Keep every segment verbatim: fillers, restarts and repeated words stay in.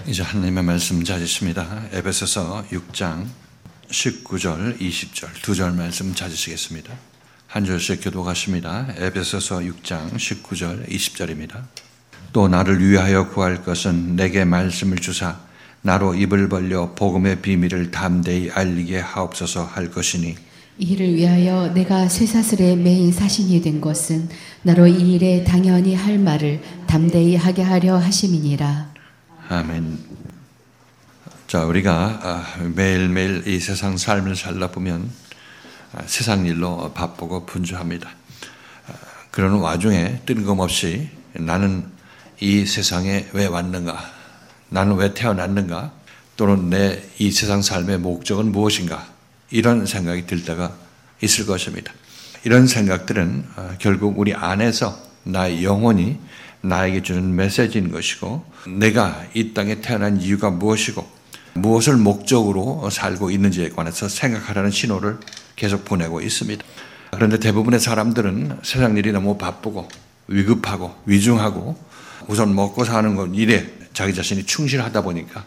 이제 하나님의 말씀 찾으십니다. 에베소서 육 장 십구 절 이십 절 두 절 말씀 찾으시겠습니다. 한 절씩 교독하십니다. 에베소서 육 장 십구 절 이십 절입니다. 또 나를 위하여 구할 것은 내게 말씀을 주사 나로 입을 벌려 복음의 비밀을 담대히 알리게 하옵소서 할 것이니 이를 위하여 내가 쇠사슬에 매인 사신이 된 것은 나로 이 일에 당연히 할 말을 담대히 하게 하려 하심이니라. 아멘. 자, 우리가 매일매일 이 세상 삶을 살다 보면 세상 일로 바쁘고 분주합니다. 그러는 와중에 뜬금없이 나는 이 세상에 왜 왔는가? 나는 왜 태어났는가? 또는 내 이 세상 삶의 목적은 무엇인가? 이런 생각이 들 때가 있을 것입니다. 이런 생각들은 결국 우리 안에서 나의 영혼이 나에게 주는 메시지인 것이고, 내가 이 땅에 태어난 이유가 무엇이고 무엇을 목적으로 살고 있는지에 관해서 생각하라는 신호를 계속 보내고 있습니다. 그런데 대부분의 사람들은 세상 일이 너무 바쁘고 위급하고 위중하고 우선 먹고 사는 것 일에 자기 자신이 충실하다 보니까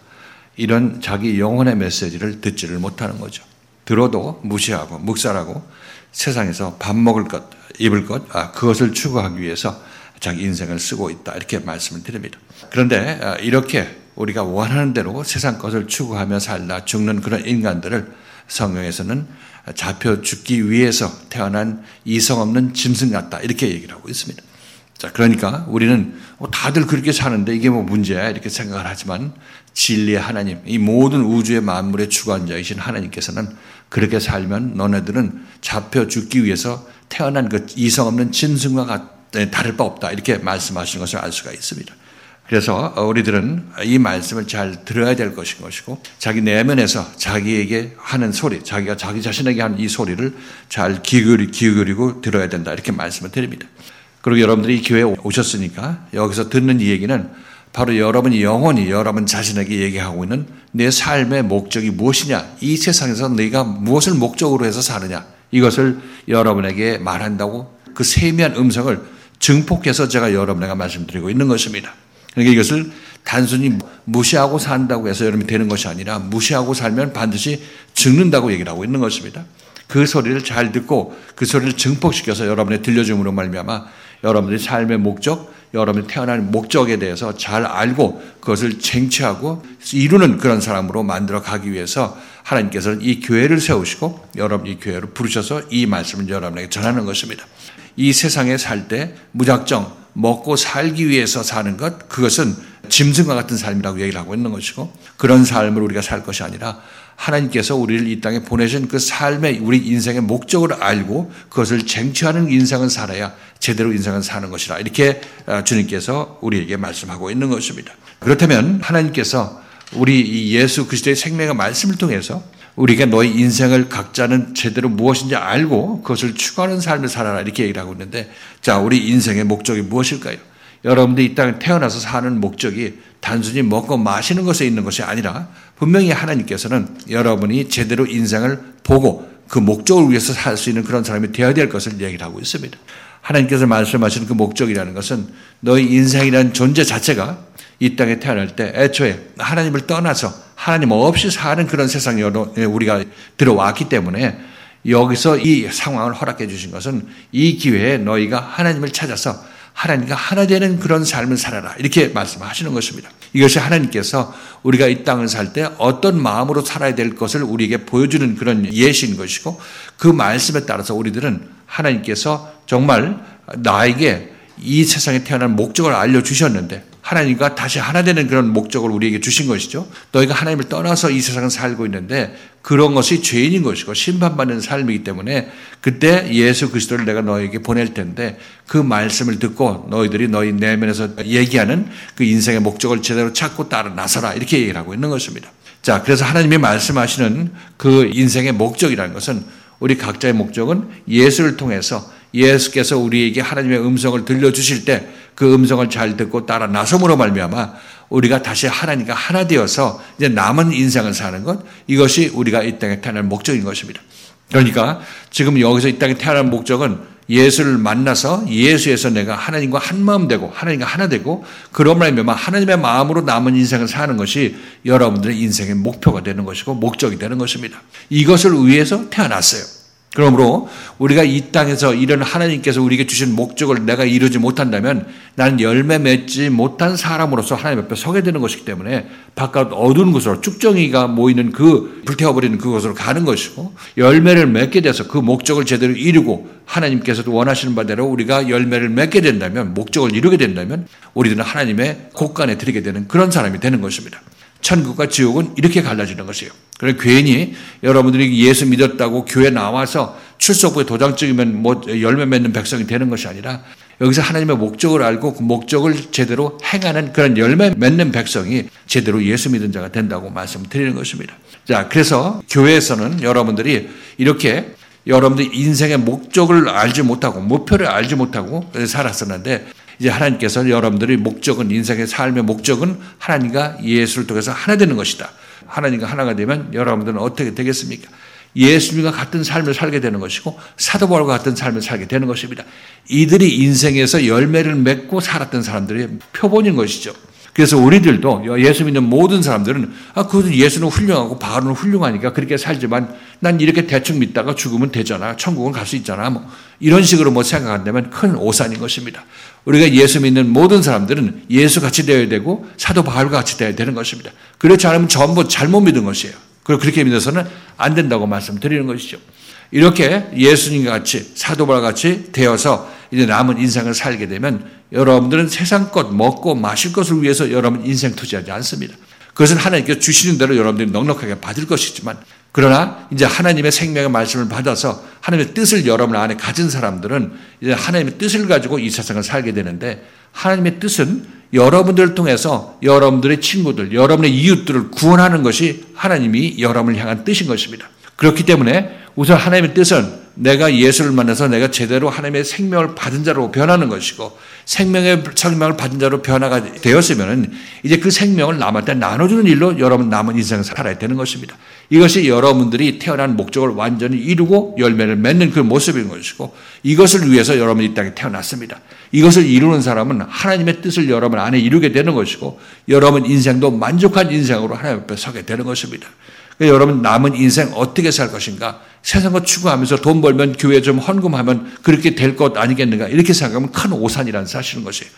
이런 자기 영혼의 메시지를 듣지를 못하는 거죠. 들어도 무시하고 묵살하고 세상에서 밥 먹을 것, 입을 것, 아, 그것을 추구하기 위해서 자기 인생을 쓰고 있다, 이렇게 말씀을 드립니다. 그런데 이렇게 우리가 원하는 대로 세상 것을 추구하며 살다 죽는 그런 인간들을 성경에서는 잡혀 죽기 위해서 태어난 이성 없는 짐승 같다, 이렇게 얘기를 하고 있습니다. 자, 그러니까 우리는 다들 그렇게 사는데 이게 뭐 문제야, 이렇게 생각을 하지만 진리의 하나님, 이 모든 우주의 만물의 주관자이신 하나님께서는 그렇게 살면 너네들은 잡혀 죽기 위해서 태어난 그 이성 없는 짐승과 같 다를 바 없다, 이렇게 말씀하시는 것을 알 수가 있습니다. 그래서 우리들은 이 말씀을 잘 들어야 될 것인 것이고, 자기 내면에서 자기에게 하는 소리, 자기가 자기 자신에게 하는 이 소리를 잘 기울이, 기울이고 들어야 된다, 이렇게 말씀을 드립니다. 그리고 여러분들이 이 교회에 오셨으니까 여기서 듣는 이 얘기는 바로 여러분이 영혼이 여러분 자신에게 얘기하고 있는 내 삶의 목적이 무엇이냐, 이 세상에서 내가 무엇을 목적으로 해서 사느냐, 이것을 여러분에게 말한다고 그 세미한 음성을 증폭해서 제가 여러분에게 말씀드리고 있는 것입니다. 그러니까 이것을 단순히 무시하고 산다고 해서 여러분이 되는 것이 아니라 무시하고 살면 반드시 죽는다고 얘기를 하고 있는 것입니다. 그 소리를 잘 듣고 그 소리를 증폭시켜서 여러분의 들려줌으로 말미암아 여러분들의 삶의 목적, 여러분이 태어난 목적에 대해서 잘 알고 그것을 쟁취하고 이루는 그런 사람으로 만들어 가기 위해서 하나님께서는 이 교회를 세우시고 여러분 이 교회를 부르셔서 이 말씀을 여러분에게 전하는 것입니다. 이 세상에 살 때 무작정 먹고 살기 위해서 사는 것, 그것은 짐승과 같은 삶이라고 얘기를 하고 있는 것이고, 그런 삶을 우리가 살 것이 아니라 하나님께서 우리를 이 땅에 보내신 그 삶의 우리 인생의 목적을 알고 그것을 쟁취하는 인생을 살아야 제대로 인생을 사는 것이라, 이렇게 주님께서 우리에게 말씀하고 있는 것입니다. 그렇다면 하나님께서 우리 이 예수 그리스도의 생명의 말씀을 통해서 우리가 너희 인생을 각자는 제대로 무엇인지 알고 그것을 추구하는 삶을 살아라, 이렇게 얘기를 하고 있는데, 자, 우리 인생의 목적이 무엇일까요? 여러분들이 이 땅에 태어나서 사는 목적이 단순히 먹고 마시는 것에 있는 것이 아니라 분명히 하나님께서는 여러분이 제대로 인생을 보고 그 목적을 위해서 살 수 있는 그런 사람이 되어야 될 것을 얘기를 하고 있습니다. 하나님께서 말씀하시는 그 목적이라는 것은 너희 인생이라는 존재 자체가 이 땅에 태어날 때 애초에 하나님을 떠나서 하나님 없이 사는 그런 세상에 우리가 들어왔기 때문에 여기서 이 상황을 허락해 주신 것은 이 기회에 너희가 하나님을 찾아서 하나님과 하나 되는 그런 삶을 살아라, 이렇게 말씀하시는 것입니다. 이것이 하나님께서 우리가 이 땅을 살 때 어떤 마음으로 살아야 될 것을 우리에게 보여주는 그런 예시인 것이고, 그 말씀에 따라서 우리들은 하나님께서 정말 나에게 이 세상에 태어난 목적을 알려주셨는데 하나님과 다시 하나 되는 그런 목적을 우리에게 주신 것이죠. 너희가 하나님을 떠나서 이 세상을 살고 있는데 그런 것이 죄인인 것이고 심판받는 삶이기 때문에 그때 예수 그리스도를 내가 너희에게 보낼 텐데 그 말씀을 듣고 너희들이 너희 내면에서 얘기하는 그 인생의 목적을 제대로 찾고 따라 나서라, 이렇게 얘기를 하고 있는 것입니다. 자, 그래서 하나님이 말씀하시는 그 인생의 목적이라는 것은 우리 각자의 목적은 예수를 통해서 예수께서 우리에게 하나님의 음성을 들려주실 때 그 음성을 잘 듣고 따라 나섬으로 말미암아 우리가 다시 하나님과 하나 되어서 이제 남은 인생을 사는 것, 이것이 우리가 이 땅에 태어난 목적인 것입니다. 그러니까 지금 여기서 이 땅에 태어난 목적은 예수를 만나서 예수에서 내가 하나님과 한 마음 되고 하나님과 하나 되고 그런 말이면 하나님의 마음으로 남은 인생을 사는 것이 여러분들의 인생의 목표가 되는 것이고 목적이 되는 것입니다. 이것을 위해서 태어났어요. 그러므로 우리가 이 땅에서 이런 하나님께서 우리에게 주신 목적을 내가 이루지 못한다면 나는 열매 맺지 못한 사람으로서 하나님 앞에 서게 되는 것이기 때문에 바깥 어두운 곳으로 쭉정이가 모이는 그 불태워버리는 그곳으로 가는 것이고 열매를 맺게 돼서 그 목적을 제대로 이루고 하나님께서도 원하시는 바대로 우리가 열매를 맺게 된다면 목적을 이루게 된다면 우리들은 하나님의 곳간에 들이게 되는 그런 사람이 되는 것입니다. 천국과 지옥은 이렇게 갈라지는 것이에요. 그래서 괜히 여러분들이 예수 믿었다고 교회 나와서 출석부에 도장 찍으면 뭐 열매 맺는 백성이 되는 것이 아니라 여기서 하나님의 목적을 알고 그 목적을 제대로 행하는 그런 열매 맺는 백성이 제대로 예수 믿은 자가 된다고 말씀드리는 것입니다. 자, 그래서 교회에서는 여러분들이 이렇게 여러분들 인생의 목적을 알지 못하고 목표를 알지 못하고 살았었는데 이제 하나님께서 여러분들의 목적은 인생의 삶의 목적은 하나님과 예수를 통해서 하나 되는 것이다. 하나님과 하나가 되면 여러분들은 어떻게 되겠습니까? 예수님과 같은 삶을 살게 되는 것이고 사도 바울과 같은 삶을 살게 되는 것입니다. 이들이 인생에서 열매를 맺고 살았던 사람들의 표본인 것이죠. 그래서 우리들도 예수 믿는 모든 사람들은 아, 그 예수는 훌륭하고 바울은 훌륭하니까 그렇게 살지만 난 이렇게 대충 믿다가 죽으면 되잖아. 천국은 갈 수 있잖아. 뭐 이런 식으로 뭐 생각한다면 큰 오산인 것입니다. 우리가 예수 믿는 모든 사람들은 예수 같이 되어야 되고 사도 바울과 같이 되어야 되는 것입니다. 그렇지 않으면 전부 잘못 믿은 것이에요. 그리고 그렇게 믿어서는 안 된다고 말씀드리는 것이죠. 이렇게 예수님과 같이 사도 바울과 같이 되어서 이제 남은 인생을 살게 되면 여러분들은 세상 것 먹고 마실 것을 위해서 여러분 인생 투자하지 않습니다. 그것은 하나님께서 주시는 대로 여러분들이 넉넉하게 받을 것이지만 그러나 이제 하나님의 생명의 말씀을 받아서 하나님의 뜻을 여러분 안에 가진 사람들은 이제 하나님의 뜻을 가지고 이 세상을 살게 되는데 하나님의 뜻은 여러분들을 통해서 여러분들의 친구들, 여러분의 이웃들을 구원하는 것이 하나님이 여러분을 향한 뜻인 것입니다. 그렇기 때문에 우선 하나님의 뜻은 내가 예수를 만나서 내가 제대로 하나님의 생명을 받은 자로 변하는 것이고 생명의 생명을 받은 자로 변화가 되었으면 이제 그 생명을 남한테 나눠주는 일로 여러분 남은 인생을 살아야 되는 것입니다. 이것이 여러분들이 태어난 목적을 완전히 이루고 열매를 맺는 그 모습인 것이고 이것을 위해서 여러분이 이 땅에 태어났습니다. 이것을 이루는 사람은 하나님의 뜻을 여러분 안에 이루게 되는 것이고 여러분 인생도 만족한 인생으로 하나님 앞에 서게 되는 것입니다. 그러니까 여러분 남은 인생 어떻게 살 것인가? 세상을 추구하면서 돈 벌면 교회 좀 헌금하면 그렇게 될 것 아니겠는가? 이렇게 생각하면 큰 오산이라는 사실인 것이에요.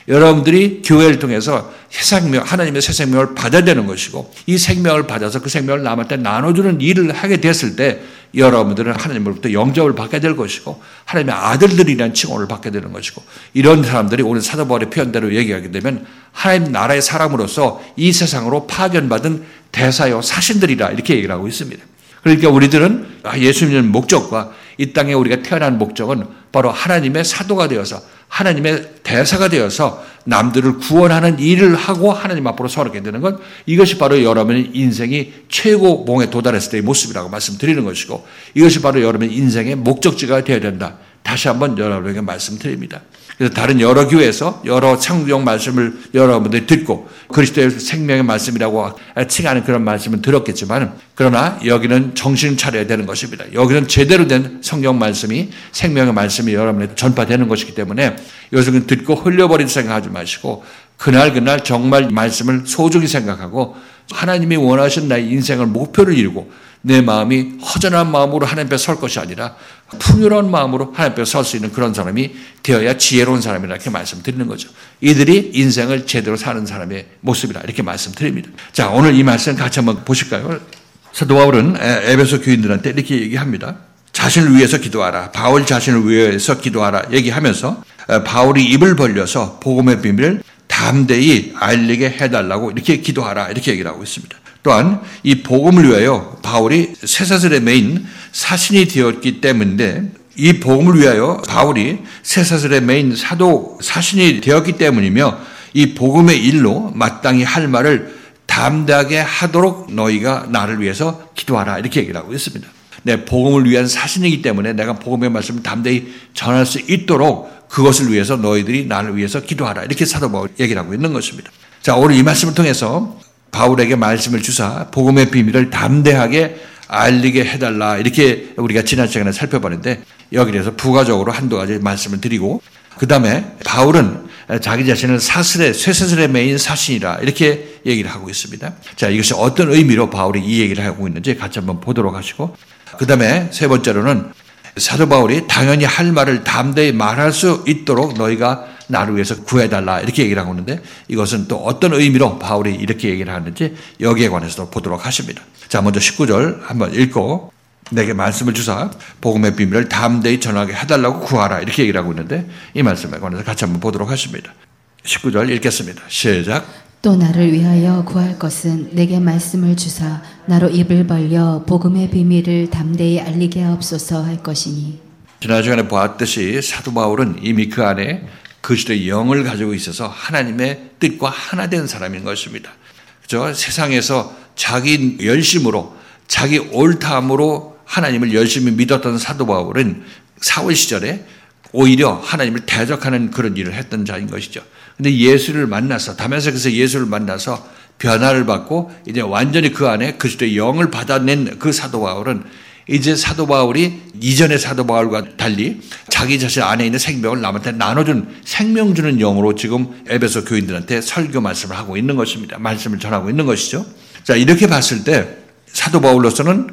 여러분들이 교회를 통해서 생명, 하나님의 새 생명을 받아야 되는 것이고 이 생명을 받아서 그 생명을 남한테 나눠주는 일을 하게 됐을 때 여러분들은 하나님으로부터 영접을 받게 될 것이고 하나님의 아들들이라는 칭호를 받게 되는 것이고 이런 사람들이 오늘 사도 바울의 표현대로 얘기하게 되면 하나님 나라의 사람으로서 이 세상으로 파견받은 대사요 사신들이라 이렇게 얘기를 하고 있습니다. 그러니까 우리들은 예수 믿는 목적과 이 땅에 우리가 태어난 목적은 바로 하나님의 사도가 되어서 하나님의 대사가 되어서 남들을 구원하는 일을 하고 하나님 앞으로 서게 되는 것 이것이 바로 여러분의 인생이 최고봉에 도달했을 때의 모습이라고 말씀드리는 것이고 이것이 바로 여러분의 인생의 목적지가 되어야 된다. 다시 한번 여러분에게 말씀드립니다. 그래서 다른 여러 교회에서 여러 창조적 말씀을 여러분들이 듣고 그리스도의 생명의 말씀이라고 칭하는 그런 말씀을 들었겠지만 그러나 여기는 정신을 차려야 되는 것입니다. 여기는 제대로 된 성경 말씀이 생명의 말씀이 여러분에게 전파되는 것이기 때문에 요즘은 듣고 흘려버린 생각하지 마시고 그날 그날 정말 말씀을 소중히 생각하고 하나님이 원하신 나의 인생을 목표를 이루고 내 마음이 허전한 마음으로 하나님 앞에 설 것이 아니라 풍요로운 마음으로 하나님 앞에 설 수 있는 그런 사람이 되어야 지혜로운 사람이라 이렇게 말씀드리는 거죠. 이들이 인생을 제대로 사는 사람의 모습이라 이렇게 말씀드립니다. 자, 오늘 이 말씀 같이 한번 보실까요? 사도 바울은 에베소 교인들한테 이렇게 얘기합니다. 자신을 위해서 기도하라. 바울 자신을 위해서 기도하라 얘기하면서 바울이 입을 벌려서 복음의 비밀을 담대히 알리게 해달라고 이렇게 기도하라 이렇게 얘기를 하고 있습니다. 또한 이 복음을 위하여 바울이 쇠사슬에 매인 사신이 되었기 때문인데 이 복음을 위하여 바울이 쇠사슬에 매인 사도 사신이 되었기 때문이며 이 복음의 일로 마땅히 할 말을 담대하게 하도록 너희가 나를 위해서 기도하라 이렇게 얘기를 하고 있습니다. 내 복음을 위한 사신이기 때문에 내가 복음의 말씀을 담대히 전할 수 있도록 그것을 위해서 너희들이 나를 위해서 기도하라 이렇게 사도 바울이 얘기를 하고 있는 것입니다. 자, 오늘 이 말씀을 통해서 바울에게 말씀을 주사 복음의 비밀을 담대하게 알리게 해달라 이렇게 우리가 지난 시간에 살펴봤는데 여기에 대해서 부가적으로 한두 가지 말씀을 드리고, 그 다음에 바울은 자기 자신을 사슬의, 쇠사슬에 매인 사신이라 이렇게 얘기를 하고 있습니다. 자, 이것이 어떤 의미로 바울이 이 얘기를 하고 있는지 같이 한번 보도록 하시고, 그 다음에 세 번째로는 사도 바울이 당연히 할 말을 담대히 말할 수 있도록 너희가 나를 위해서 구해달라 이렇게 얘기를 하고 있는데, 이것은 또 어떤 의미로 바울이 이렇게 얘기를 하는지 여기에 관해서도 보도록 하십니다. 자, 먼저 십구 절 한번 읽고, 내게 말씀을 주사 복음의 비밀을 담대히 전하게 해달라고 구하라 이렇게 얘기를 하고 있는데, 이 말씀에 관해서 같이 한번 보도록 하십니다. 십구 절 읽겠습니다. 시작. 또 나를 위하여 구할 것은 내게 말씀을 주사 나로 입을 벌려 복음의 비밀을 담대히 알리게 하옵소서 할 것이니. 지난 시간에 보았듯이 사도 바울은 이미 그 안에 그리스도의 영을 가지고 있어서 하나님의 뜻과 하나 된 사람인 것입니다. 그렇죠? 세상에서 자기 열심으로 자기 옳다함으로 하나님을 열심히 믿었던 사도 바울은 사울 시절에 오히려 하나님을 대적하는 그런 일을 했던 자인 것이죠. 근데 예수를 만나서, 다메섹에서 예수를 만나서 변화를 받고 이제 완전히 그 안에 그리스도의 영을 받아낸 그 사도 바울은 이제 사도 바울이 이전의 사도 바울과 달리 자기 자신 안에 있는 생명을 남한테 나눠준 생명 주는 영으로 지금 에베소 교인들한테 설교 말씀을 하고 있는 것입니다. 말씀을 전하고 있는 것이죠. 자, 이렇게 봤을 때 사도 바울로서는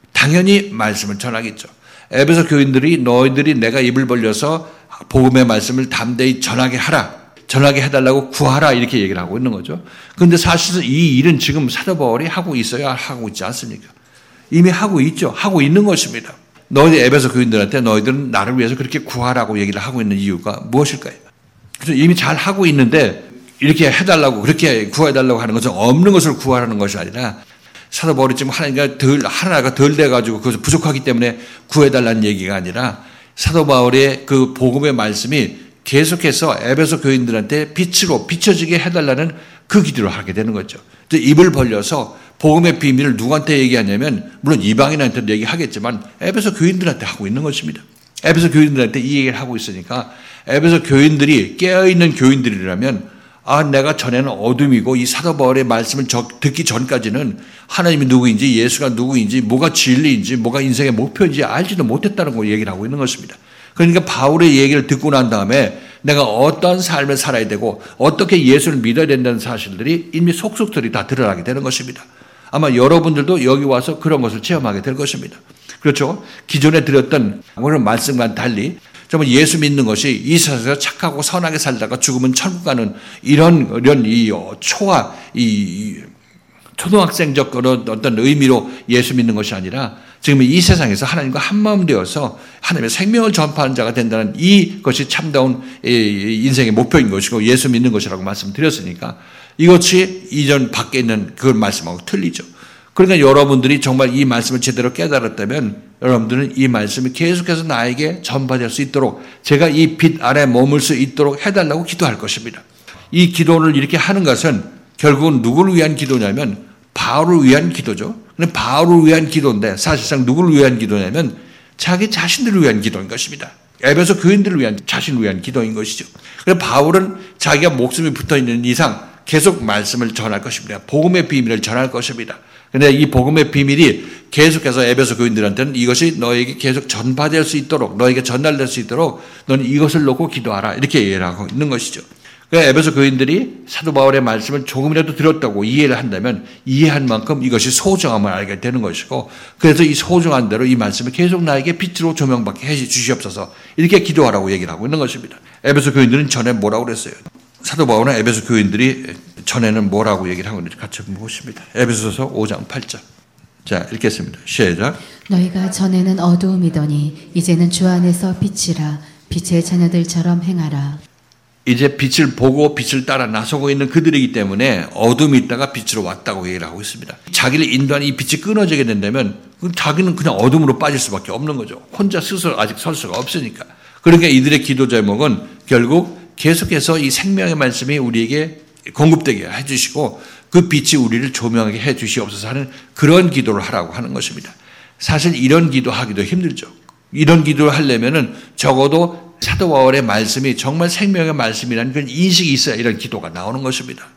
당연히 말씀을 전하겠죠. 에베소 교인들이 너희들이 내가 입을 벌려서 복음의 말씀을 담대히 전하게 하라, 전하게 해달라고 구하라 이렇게 얘기를 하고 있는 거죠. 그런데 사실은 이 일은 지금 사도 바울이 하고 있어야 하고 있지 않습니까? 이미 하고 있죠. 하고 있는 것입니다. 너희들 에베소 교인들한테 너희들은 나를 위해서 그렇게 구하라고 얘기를 하고 있는 이유가 무엇일까요? 그래서 이미 잘 하고 있는데 이렇게 해달라고, 그렇게 구해달라고 하는 것은 없는 것을 구하라는 것이 아니라 사도 바울이 지금 하나가 덜, 하나가 덜 돼가지고 그것이 부족하기 때문에 구해달라는 얘기가 아니라 사도 바울의 그 복음의 말씀이 계속해서 에베소 교인들한테 빛으로 비춰지게 해달라는 그 기도를 하게 되는 거죠. 입을 벌려서 복음의 비밀을 누구한테 얘기하냐면, 물론 이방인한테도 얘기하겠지만 에베소 교인들한테 하고 있는 것입니다. 에베소 교인들한테 이 얘기를 하고 있으니까 에베소 교인들이 깨어있는 교인들이라면, 아, 내가 전에는 어둠이고 이 사도 바울의 말씀을 듣기 전까지는 하나님이 누구인지, 예수가 누구인지, 뭐가 진리인지, 뭐가 인생의 목표인지 알지도 못했다는 걸 얘기를 하고 있는 것입니다. 그러니까 바울의 얘기를 듣고 난 다음에 내가 어떤 삶을 살아야 되고 어떻게 예수를 믿어야 된다는 사실들이 이미 속속들이 다 드러나게 되는 것입니다. 아마 여러분들도 여기 와서 그런 것을 체험하게 될 것입니다. 그렇죠? 기존에 드렸던 그런 말씀과는 달리 정말 예수 믿는 것이 이 세상에서 착하고 선하게 살다가 죽으면 천국 가는 이런 이런 이 초아 이 초등학생적 그런 어떤 의미로 예수 믿는 것이 아니라 지금 이 세상에서 하나님과 한마음 되어서 하나님의 생명을 전파하는 자가 된다는 이것이 참다운 인생의 목표인 것이고 예수 믿는 것이라고 말씀드렸으니까 이것이 이전 밖에 있는 그 말씀하고 틀리죠. 그러니까 여러분들이 정말 이 말씀을 제대로 깨달았다면 여러분들은 이 말씀이 계속해서 나에게 전파될 수 있도록 제가 이 빛 아래 머물 수 있도록 해달라고 기도할 것입니다. 이 기도를 이렇게 하는 것은 결국은 누구를 위한 기도냐면 바울을 위한 기도죠. 근데 바울을 위한 기도인데 사실상 누구를 위한 기도냐면 자기 자신들을 위한 기도인 것입니다. 에베소 교인들을 위한 자신을 위한 기도인 것이죠. 그래서 바울은 자기가 목숨이 붙어있는 이상 계속 말씀을 전할 것입니다. 복음의 비밀을 전할 것입니다. 그런데 이 복음의 비밀이 계속해서 에베소 교인들한테는 이것이 너에게 계속 전파될 수 있도록, 너에게 전달될 수 있도록 너는 이것을 놓고 기도하라 이렇게 얘기를 하고 있는 것이죠. 그러니까 에베소 교인들이 사도 바울의 말씀을 조금이라도 들었다고 이해를 한다면 이해한 만큼 이것이 소중함을 알게 되는 것이고, 그래서 이 소중한 대로 이 말씀을 계속 나에게 빛으로 조명받게 해 주시옵소서 이렇게 기도하라고 얘기를 하고 있는 것입니다. 에베소 교인들은 전에 뭐라고 그랬어요? 사도 바울은 에베소 교인들이 전에는 뭐라고 얘기를 하고 있는지 같이 보십니다. 에베소서 오 장 팔 절. 자, 읽겠습니다. 시작. 너희가 전에는 어두움이더니 이제는 주 안에서 빛이라. 빛의 자녀들처럼 행하라. 이제 빛을 보고 빛을 따라 나서고 있는 그들이기 때문에 어둠이 있다가 빛으로 왔다고 얘기를 하고 있습니다. 자기를 인도하는 이 빛이 끊어지게 된다면 자기는 그냥 어둠으로 빠질 수밖에 없는 거죠. 혼자 스스로 아직 설 수가 없으니까. 그러니까 이들의 기도 제목은 결국 계속해서 이 생명의 말씀이 우리에게 공급되게 해주시고 그 빛이 우리를 조명하게 해주시옵소서 하는 그런 기도를 하라고 하는 것입니다. 사실 이런 기도하기도 힘들죠. 이런 기도를 하려면은 적어도 사도 바울의 말씀이 정말 생명의 말씀이라는 그런 인식이 있어야 이런 기도가 나오는 것입니다.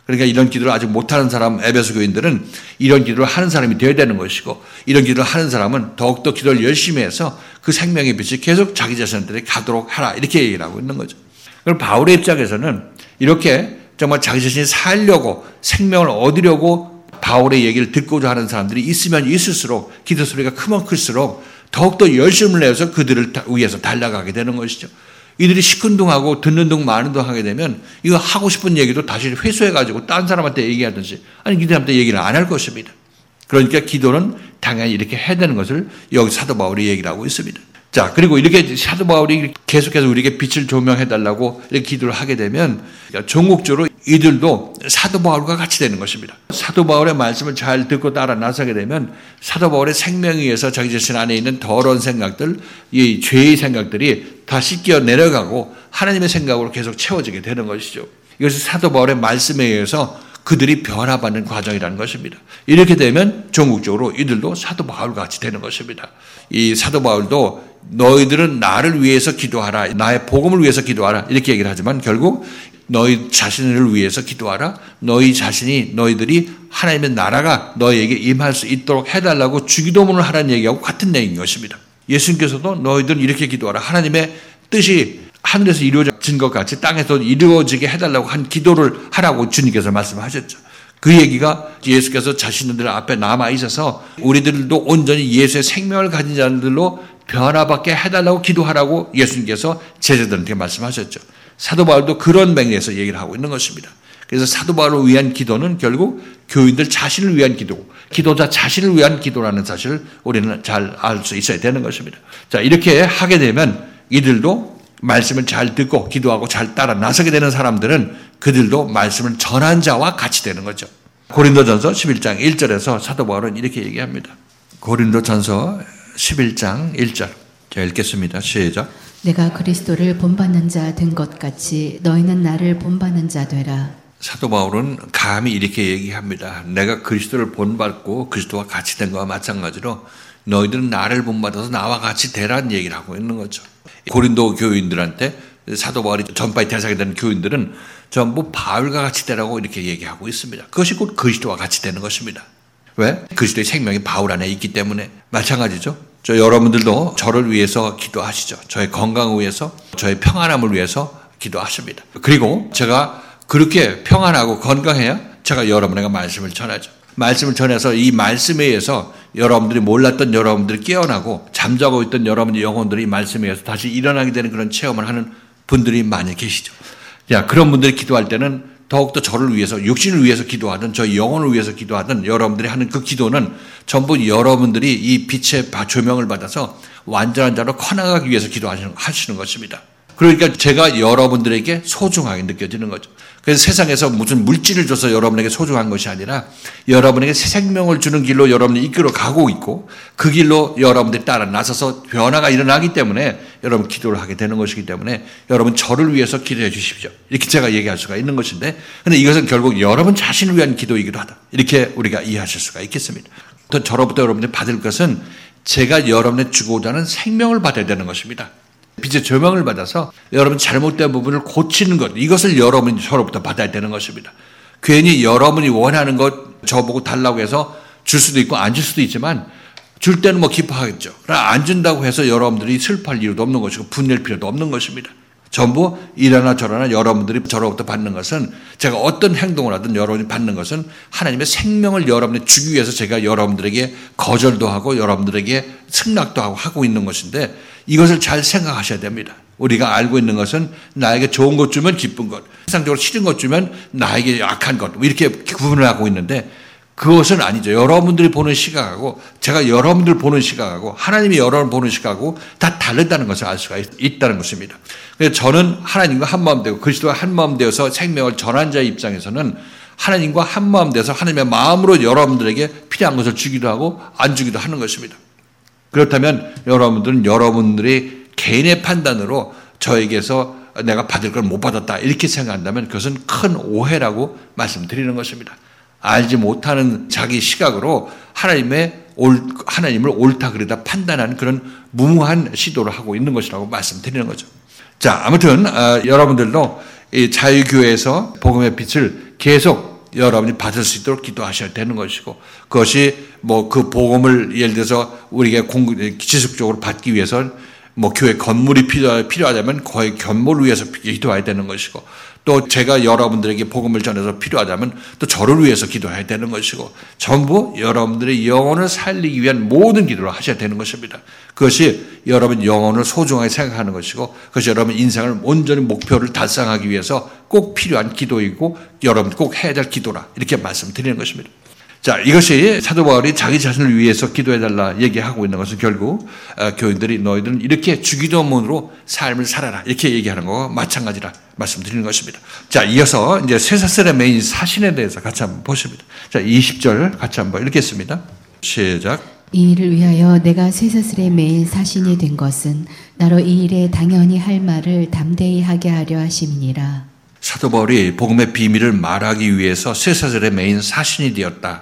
그러니까 이런 기도를 아직 못하는 사람, 에베소 교인들은 이런 기도를 하는 사람이 되어야 되는 것이고, 이런 기도를 하는 사람은 더욱더 기도를 열심히 해서 그 생명의 빛이 계속 자기 자신들에게 가도록 하라, 이렇게 얘기를 하고 있는 거죠. 그럼 바울의 입장에서는 이렇게 정말 자기 자신이 살려고 생명을 얻으려고 바울의 얘기를 듣고자 하는 사람들이 있으면 있을수록 기도 소리가 크면 클수록 더욱더 열심을 내서 그들을 위해서 달려가게 되는 것이죠. 이들이 시큰둥하고 듣는 둥 마는 둥 하게 되면 이거 하고 싶은 얘기도 다시 회수해가지고 딴 사람한테 얘기하든지 아니 기도한테 얘기를 안 할 것입니다. 그러니까 기도는 당연히 이렇게 해야 되는 것을 여기 사도 바울이 얘기를 하고 있습니다. 자, 그리고 이렇게 사도 바울이 계속해서 우리에게 빛을 조명해달라고 이렇게 기도를 하게 되면 전국적으로 이들도 사도 바울과 같이 되는 것입니다. 사도 바울의 말씀을 잘 듣고 따라 나서게 되면 사도 바울의 생명에 의해서 자기 자신 안에 있는 더러운 생각들, 이 죄의 생각들이 다 씻겨 내려가고 하나님의 생각으로 계속 채워지게 되는 것이죠. 이것이 사도 바울의 말씀에 의해서 그들이 변화받는 과정이라는 것입니다. 이렇게 되면 전국적으로 이들도 사도 바울과 같이 되는 것입니다. 이 사도 바울도 너희들은 나를 위해서 기도하라, 나의 복음을 위해서 기도하라 이렇게 얘기를 하지만 결국 너희 자신을 위해서 기도하라, 너희 자신이 너희들이 하나님의 나라가 너희에게 임할 수 있도록 해달라고 주기도문을 하라는 얘기하고 같은 내용인 것입니다. 예수님께서도 너희들은 이렇게 기도하라, 하나님의 뜻이 하늘에서 이루어진 것 같이 땅에서 이루어지게 해달라고 한 기도를 하라고 주님께서 말씀하셨죠. 그 얘기가 예수께서 자신들 앞에 남아 있어서 우리들도 온전히 예수의 생명을 가진 자들로 변화받게 해달라고 기도하라고 예수님께서 제자들한테 말씀하셨죠. 사도 바울도 그런 맥락에서 얘기를 하고 있는 것입니다. 그래서 사도 바울을 위한 기도는 결국 교인들 자신을 위한 기도고 기도자 자신을 위한 기도라는 사실을 우리는 잘 알 수 있어야 되는 것입니다. 자, 이렇게 하게 되면 이들도 말씀을 잘 듣고 기도하고 잘 따라 나서게 되는 사람들은 그들도 말씀을 전한 자와 같이 되는 거죠. 고린도전서 십일 장 일 절에서 사도 바울은 이렇게 얘기합니다. 고린도전서 십일 장 일 절 제가 읽겠습니다. 시작. 내가 그리스도를 본받는 자 된 것 같이 너희는 나를 본받는 자 되라. 사도 바울은 감히 이렇게 얘기합니다. 내가 그리스도를 본받고 그리스도와 같이 된 것과 마찬가지로 너희들은 나를 본받아서 나와 같이 되라는 얘기를 하고 있는 거죠. 고린도 교인들한테 사도 바울이 전파의 대상이 되는 교인들은 전부 바울과 같이 되라고 이렇게 얘기하고 있습니다. 그것이 곧 그리스도와 같이 되는 것입니다. 왜? 그리스도의 생명이 바울 안에 있기 때문에. 마찬가지죠. 저 여러분들도 저를 위해서 기도하시죠. 저의 건강을 위해서, 저의 평안함을 위해서 기도하십니다. 그리고 제가 그렇게 평안하고 건강해야 제가 여러분에게 말씀을 전하죠. 말씀을 전해서 이 말씀에 의해서 여러분들이 몰랐던 여러분들이 깨어나고 잠자고 있던 여러분의 영혼들이 말씀에 의해서 다시 일어나게 되는 그런 체험을 하는 분들이 많이 계시죠. 야, 그런 분들이 기도할 때는 더욱더 저를 위해서, 육신을 위해서 기도하든 저희 영혼을 위해서 기도하든 여러분들이 하는 그 기도는 전부 여러분들이 이 빛의 조명을 받아서 완전한 자로 커나가기 위해서 기도하시는 하시는 것입니다. 그러니까 제가 여러분들에게 소중하게 느껴지는 거죠. 그래서 세상에서 무슨 물질을 줘서 여러분에게 소중한 것이 아니라 여러분에게 새 생명을 주는 길로 여러분이 이끌어 가고 있고 그 길로 여러분들이 따라 나서서 변화가 일어나기 때문에 여러분 기도를 하게 되는 것이기 때문에 여러분 저를 위해서 기도해 주십시오. 이렇게 제가 얘기할 수가 있는 것인데 근데 이것은 결국 여러분 자신을 위한 기도이기도 하다. 이렇게 우리가 이해하실 수가 있겠습니다. 또 저로부터 여러분들이 받을 것은 제가 여러분의 주고자 하는 생명을 받아야 되는 것입니다. 빛의 조명을 받아서 여러분 잘못된 부분을 고치는 것, 이것을 여러분이 저로부터 받아야 되는 것입니다. 괜히 여러분이 원하는 것 저보고 달라고 해서 줄 수도 있고 안 줄 수도 있지만 줄 때는 뭐 기뻐하겠죠. 그러나 안 준다고 해서 여러분들이 슬퍼할 이유도 없는 것이고 분낼 필요도 없는 것입니다. 전부 이러나 저러나 여러분들이 저로부터 받는 것은 제가 어떤 행동을 하든 여러분이 받는 것은 하나님의 생명을 여러분이 주기 위해서 제가 여러분들에게 거절도 하고 여러분들에게 승낙도 하고 하고 있는 것인데 이것을 잘 생각하셔야 됩니다. 우리가 알고 있는 것은 나에게 좋은 것 주면 기쁜 것, 세상적으로 싫은 것 주면 나에게 악한 것 이렇게 구분을 하고 있는데 그것은 아니죠. 여러분들이 보는 시각하고 제가 여러분들 보는 시각하고 하나님이 여러분을 보는 시각하고 다 다르다는 것을 알 수가 있다는 것입니다. 그래서 저는 하나님과 한마음 되고 그리스도와 한마음 되어서 생명을 전한 자의 입장에서는 하나님과 한마음 되어서 하나님의 마음으로 여러분들에게 필요한 것을 주기도 하고 안 주기도 하는 것입니다. 그렇다면 여러분들은 여러분들의 개인의 판단으로 저에게서 내가 받을 걸 못 받았다 이렇게 생각한다면 그것은 큰 오해라고 말씀드리는 것입니다. 알지 못하는 자기 시각으로 하나님의 올, 하나님을 옳다 그르다 판단하는 그런 무모한 시도를 하고 있는 것이라고 말씀드리는 거죠. 자, 아무튼 어, 여러분들도 이 자유교회에서 복음의 빛을 계속 여러분이 받을 수 있도록 기도하셔야 되는 것이고, 그것이 뭐 그 복음을 예를 들어서 우리가 공부, 지속적으로 받기 위해서는 뭐 교회 건물이 필요, 필요하다면 거의 건물을 위해서 기도해야 되는 것이고, 또 제가 여러분들에게 복음을 전해서 필요하다면 또 저를 위해서 기도해야 되는 것이고, 전부 여러분들의 영혼을 살리기 위한 모든 기도를 하셔야 되는 것입니다. 그것이 여러분 영혼을 소중하게 생각하는 것이고, 그것이 여러분 인생을 온전히 목표를 달성하기 위해서 꼭 필요한 기도이고, 여러분 꼭 해야 될 기도라, 이렇게 말씀드리는 것입니다. 자, 이것이 사도 바울이 자기 자신을 위해서 기도해달라 얘기하고 있는 것은 결국 교인들이 너희들은 이렇게 주기도문으로 삶을 살아라, 이렇게 얘기하는 것과 마찬가지라 말씀드리는 것입니다. 자, 이어서 이제 쇠사슬의 메인 사신에 대해서 같이 한번 보십니다. 자, 이십 절 같이 한번 읽겠습니다. 시작. 이 일을 위하여 내가 쇠사슬에 매인 사신이 된 것은 나로 이 일에 당연히 할 말을 담대히 하게 하려 하심이니라. 사도 바울이 복음의 비밀을 말하기 위해서 쇠사슬의 메인 사신이 되었다,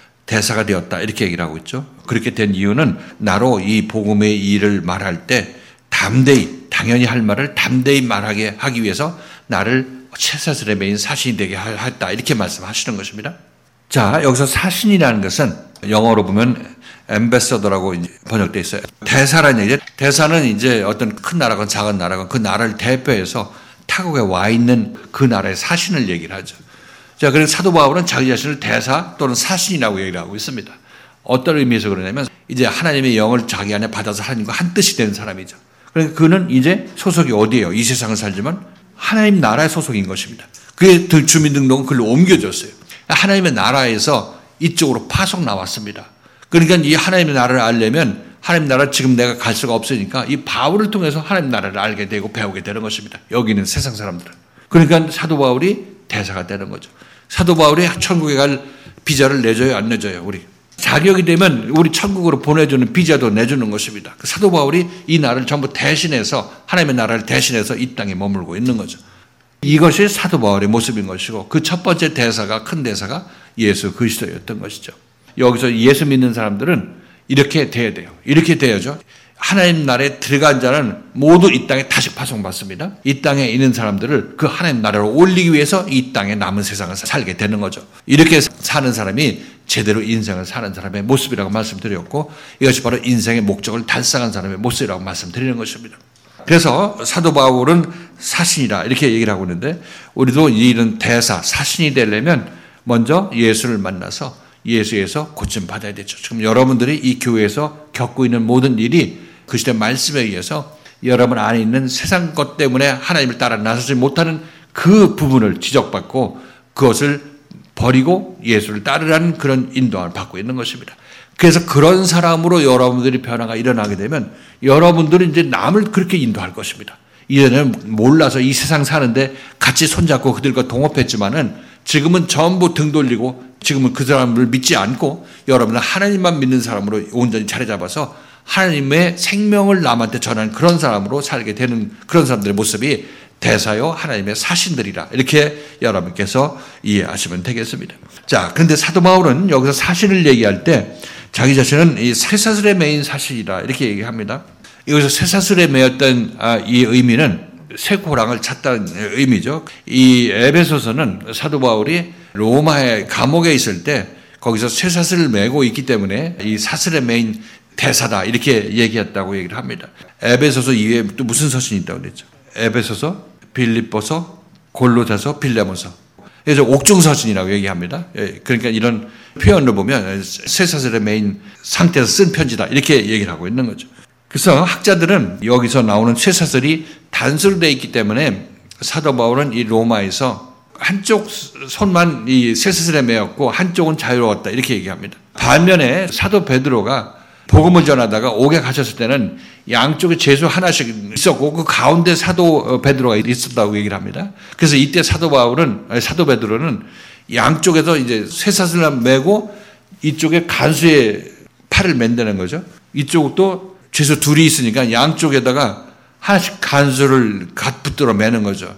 대사가 되었다, 이렇게 얘기를 하고 있죠. 그렇게 된 이유는 나로 이 복음의 일을 말할 때 담대히, 당연히 할 말을 담대히 말하게 하기 위해서 나를 쇠사슬의 메인 사신이 되게 했다, 이렇게 말씀하시는 것입니다. 자, 여기서 사신이라는 것은 영어로 보면 엠베서더라고 번역되어 있어요. 대사라는 얘기죠. 대사는 이제 어떤 큰 나라건 작은 나라건 그 나라를 대표해서 타국에 와 있는 그 나라의 사신을 얘기를 하죠. 자, 그래서 사도 바울은 자기 자신을 대사 또는 사신이라고 얘기를 하고 있습니다. 어떤 의미에서 그러냐면 이제 하나님의 영을 자기 안에 받아서 하나님과 한 뜻이 된 사람이죠. 그러니까 그는 이제 소속이 어디예요? 이 세상을 살지만 하나님 나라의 소속인 것입니다. 그의 주민등록은 그걸로 옮겨졌어요. 하나님의 나라에서 이쪽으로 파송 나왔습니다. 그러니까 이 하나님의 나라를 알려면 하나님 나라 지금 내가 갈 수가 없으니까 이 바울을 통해서 하나님 나라를 알게 되고 배우게 되는 것입니다. 여기는 세상 사람들은. 그러니까 사도 바울이 대사가 되는 거죠. 사도 바울이 천국에 갈 비자를 내줘요, 안 내줘요? 우리 자격이 되면 우리 천국으로 보내주는 비자도 내주는 것입니다. 사도 바울이 이 나라를 전부 대신해서, 하나님의 나라를 대신해서 이 땅에 머물고 있는 거죠. 이것이 사도 바울의 모습인 것이고, 그 첫 번째 대사가, 큰 대사가 예수 그리스도였던 것이죠. 여기서 예수 믿는 사람들은 이렇게 돼야 돼요. 이렇게 돼야죠. 하나님 나라에 들어간 자는 모두 이 땅에 다시 파송받습니다. 이 땅에 있는 사람들을 그 하나님 나라로 올리기 위해서 이 땅에 남은 세상을 살게 되는 거죠. 이렇게 사는 사람이 제대로 인생을 사는 사람의 모습이라고 말씀드렸고, 이것이 바로 인생의 목적을 달성한 사람의 모습이라고 말씀드리는 것입니다. 그래서 사도 바울은 사신이라 이렇게 얘기를 하고 있는데, 우리도 이런 대사, 사신이 되려면 먼저 예수를 만나서 예수에서 고침받아야 되죠. 지금 여러분들이 이 교회에서 겪고 있는 모든 일이 그 시대 말씀에 의해서 여러분 안에 있는 세상 것 때문에 하나님을 따라 나서지 못하는 그 부분을 지적받고 그것을 버리고 예수를 따르라는 그런 인도를 받고 있는 것입니다. 그래서 그런 사람으로 여러분들이 변화가 일어나게 되면 여러분들은 이제 남을 그렇게 인도할 것입니다. 이제는 몰라서 이 세상 사는데 같이 손잡고 그들과 동업했지만은 지금은 전부 등 돌리고 지금은 그 사람을 믿지 않고 여러분은 하나님만 믿는 사람으로 온전히 자리 잡아서 하나님의 생명을 남한테 전하는 그런 사람으로 살게 되는 그런 사람들의 모습이 대사요 하나님의 사신들이라, 이렇게 여러분께서 이해하시면 되겠습니다. 자, 그런데 사도 바울은 여기서 사신을 얘기할 때 자기 자신은 이 쇠사슬에 매인 사신이라 이렇게 얘기합니다. 여기서 쇠사슬에 매였던 이 의미는 쇠고랑을 찼다는 의미죠. 이 에베소서는 사도 바울이 로마의 감옥에 있을 때 거기서 쇠사슬을 메고 있기 때문에 이 사슬에 매인 대사다, 이렇게 얘기했다고 얘기를 합니다. 에베소서 이외에 또 무슨 서신이 있다고 그랬죠? 에베소서, 빌립보서, 골로새서, 빌레몬서. 그래서 옥중서신이라고 얘기합니다. 그러니까 이런 표현을 보면 쇠사슬에 매인 상태에서 쓴 편지다, 이렇게 얘기를 하고 있는 거죠. 그래서 학자들은 여기서 나오는 쇠사슬이 단술되어 있기 때문에 사도 바울은 이 로마에서 한쪽 손만 이 쇠사슬에 매였고 한쪽은 자유로웠다, 이렇게 얘기합니다. 반면에 사도 베드로가 복음을 전하다가 옥에 가셨을 때는 양쪽에 제수 하나씩 있었고 그 가운데 사도 베드로가 있었다고 얘기를 합니다. 그래서 이때 사도 바울은, 아니 사도 베드로는 양쪽에서 이제 쇠사슬을 메고 이쪽에 간수의 팔을 맨다는 거죠. 이쪽도 제수 둘이 있으니까 양쪽에다가 하나씩 간수를 갓 붙들어 매는 거죠.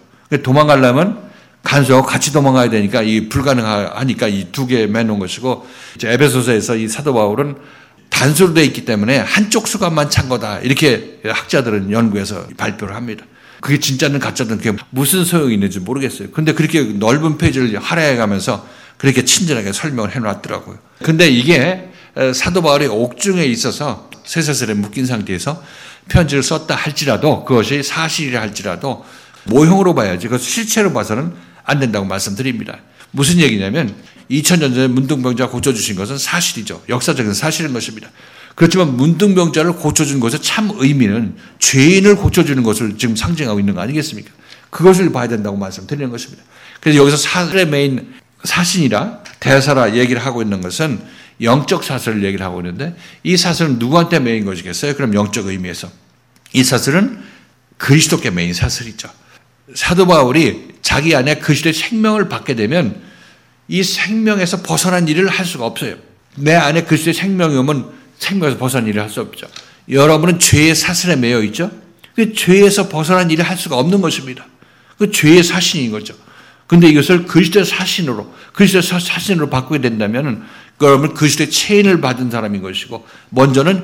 도망가려면 간수하고 같이 도망가야 되니까 이 불가능하니까 이 두 개 매놓은 것이고, 에베소서에서 이 사도 바울은 단수로 되어 있기 때문에 한쪽 수갑만 찬 거다, 이렇게 학자들은 연구해서 발표를 합니다. 그게 진짜는 가짜든 그게 무슨 소용이 있는지 모르겠어요. 근데 그렇게 넓은 페이지를 할애해 가면서 그렇게 친절하게 설명을 해놨더라고요. 근데 이게 사도 바울이 옥중에 있어서 쇠사슬에 묶인 상태에서 편지를 썼다 할지라도 그것이 사실이라 할지라도 모형으로 봐야지 그것 실체로 봐서는 안 된다고 말씀드립니다. 무슨 얘기냐면 이천 년 전에 문둥병자 고쳐주신 것은 사실이죠. 역사적인 사실인 것입니다. 그렇지만 문둥병자를 고쳐준 것의 참 의미는 죄인을 고쳐주는 것을 지금 상징하고 있는 거 아니겠습니까? 그것을 봐야 된다고 말씀드리는 것입니다. 그래서 여기서 사슬의 메인 사신이라 대사라 얘기를 하고 있는 것은 영적 사슬을 얘기를 하고 있는데 이 사슬은 누구한테 메인 것이겠어요? 그럼 영적 의미에서 이 사슬은 그리스도께 메인 사슬이죠. 사도 바울이 자기 안에 그리스도의 생명을 받게 되면 이 생명에서 벗어난 일을 할 수가 없어요. 내 안에 그리스도의 생명이 오면 생명에서 벗어난 일을 할 수 없죠. 여러분은 죄의 사슬에 매여 있죠. 그 죄에서 벗어난 일을 할 수가 없는 것입니다. 그 죄의 사신인 거죠. 근데 이것을 그리스도의 사신으로, 그리스도의 사신으로 바꾸게 된다면 여러분 그리스도의 체인을 받은 사람인 것이고 먼저는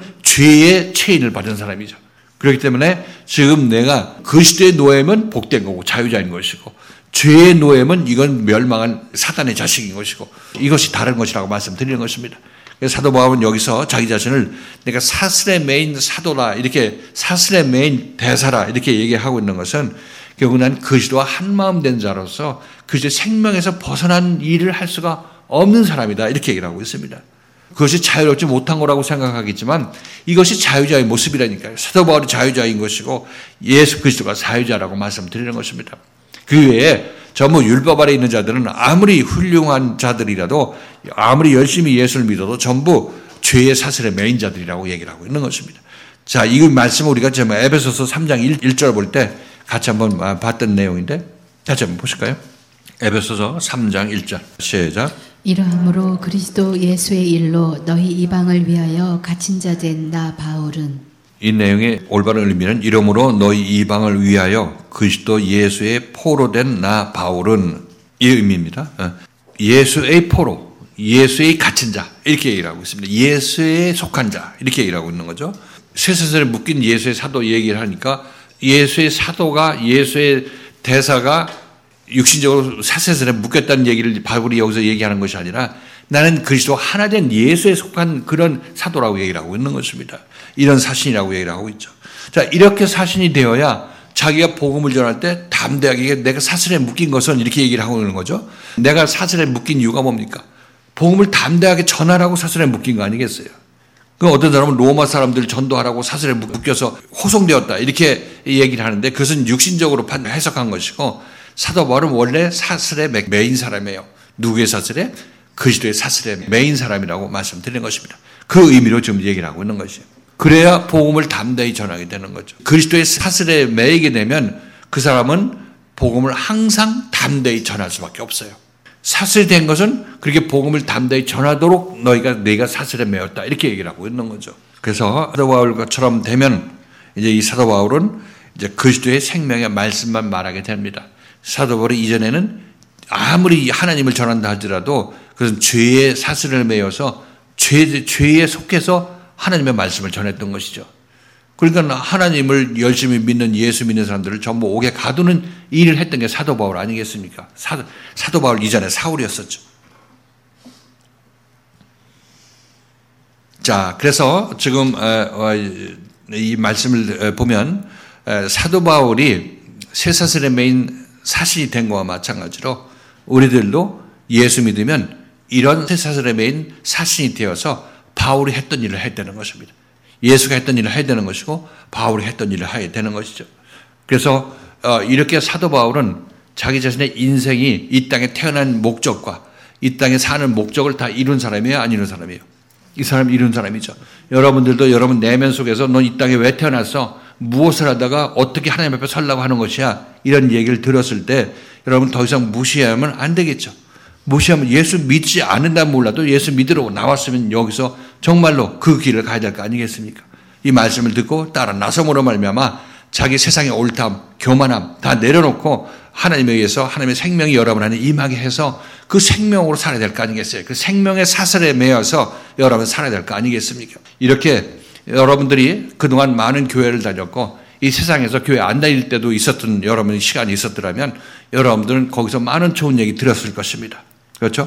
죄의 체인을 받은 사람이죠. 그렇기 때문에 지금 내가 그리스도의 노예면 복된 거고 자유자인 것이고 죄의 노예면 이건 멸망한 사단의 자식인 것이고 이것이 다른 것이라고 말씀드리는 것입니다. 그래서 사도 바울은 여기서 자기 자신을 내가 사슬의 메인 사도라 이렇게 사슬의 메인 대사라 이렇게 얘기하고 있는 것은 결국 난 그리스도와 한마음 된 자로서 그리스도의 생명에서 벗어난 일을 할 수가 없는 사람이다 이렇게 얘기를 하고 있습니다. 그것이 자유롭지 못한 거라고 생각하겠지만 이것이 자유자의 모습이라니까요. 사도 바울이 자유자인 것이고 예수 그리스도가 자유자라고 말씀드리는 것입니다. 그 외에 전부 율법 아래 있는 자들은 아무리 훌륭한 자들이라도 아무리 열심히 예수를 믿어도 전부 죄의 사슬에 매인 자들이라고 얘기를 하고 있는 것입니다. 자, 이 말씀을 우리가 지금 에베소서 삼 장 일 절 볼 때 같이 한번 봤던 내용인데 다시 한번 보실까요? 에베소서 삼 장 일 절 시작. 이러함으로 그리스도 예수의 일로 너희 이방을 위하여 갇힌 자 된 나 바울은 이 내용의 올바른 의미는 이러므로 너희 이방을 위하여 그리스도 예수의 포로 된 나 바울은 이 의미입니다. 예수의 포로, 예수의 갇힌 자 이렇게 얘기를 하고 있습니다. 예수에 속한 자 이렇게 얘기를 하고 있는 거죠. 쇠사슬에 묶인 예수의 사도 얘기를 하니까 예수의 사도가 예수의 대사가 육신적으로 사슬에 묶였다는 얘기를 바울이 여기서 얘기하는 것이 아니라 나는 그리스도 하나 된 예수에 속한 그런 사도라고 얘기를 하고 있는 것입니다. 이런 사신이라고 얘기를 하고 있죠. 자, 이렇게 사신이 되어야 자기가 복음을 전할 때 담대하게 내가 사슬에 묶인 것은 이렇게 얘기를 하고 있는 거죠. 내가 사슬에 묶인 이유가 뭡니까? 복음을 담대하게 전하라고 사슬에 묶인 거 아니겠어요? 그럼 어떤 사람은 로마 사람들 전도하라고 사슬에 묶여서 호송되었다 이렇게 얘기를 하는데 그것은 육신적으로 해석한 것이고 사도 바울은 원래 사슬에 매인 사람이에요. 누구의 사슬에? 그리스도의 사슬에 매인 사람이라고 말씀드리는 것입니다. 그 의미로 지금 얘기를 하고 있는 것이에요. 그래야 복음을 담대히 전하게 되는 거죠. 그리스도의 사슬에 매이게 되면 그 사람은 복음을 항상 담대히 전할 수밖에 없어요. 사슬이 된 것은 그렇게 복음을 담대히 전하도록 너희가 내가 사슬에 매였다 이렇게 얘기를 하고 있는 거죠. 그래서 사도 바울처럼 되면 이제 이 사도 바울은 이제 그리스도의 생명의 말씀만 말하게 됩니다. 사도 바울이 이전에는 아무리 하나님을 전한다 하더라도 그것은 죄의 사슬을 매여서 죄, 죄에 속해서 하나님의 말씀을 전했던 것이죠. 그러니까 하나님을 열심히 믿는 예수 믿는 사람들을 전부 옥에 가두는 일을 했던 게 사도 바울 아니겠습니까? 사도, 사도 바울 이전에 사울이었었죠. 자, 그래서 지금 이 말씀을 보면 사도 바울이 쇠사슬에 매인 사신이 된 것과 마찬가지로 우리들도 예수 믿으면 이런 쇠사슬에 매인 사신이 되어서 바울이 했던 일을 해야 되는 것입니다. 예수가 했던 일을 해야 되는 것이고 바울이 했던 일을 해야 되는 것이죠. 그래서 이렇게 사도 바울은 자기 자신의 인생이 이 땅에 태어난 목적과 이 땅에 사는 목적을 다 이룬 사람이에요? 안 이룬 사람이에요? 이 사람이 이룬 사람이죠. 여러분들도 여러분 내면 속에서 넌 이 땅에 왜 태어났어? 무엇을 하다가 어떻게 하나님 앞에 서려고 하는 것이야? 이런 얘기를 들었을 때 여러분 더 이상 무시하면 안 되겠죠. 무시하면 예수 믿지 않는다 몰라도 예수 믿으러 나왔으면 여기서 정말로 그 길을 가야 될 거 아니겠습니까? 이 말씀을 듣고 따라 나섬으로 말미암아 자기 세상의 옳담, 교만함 다 내려놓고 하나님에 의해서 하나님의 생명이 여러분 안에 임하게 해서 그 생명으로 살아야 될 거 아니겠어요? 그 생명의 사슬에 매여서 여러분 살아야 될 거 아니겠습니까? 이렇게 여러분들이 그동안 많은 교회를 다녔고 이 세상에서 교회 안 다닐 때도 있었던 여러분 시간이 있었더라면 여러분들은 거기서 많은 좋은 얘기 들었을 것입니다. 그렇죠?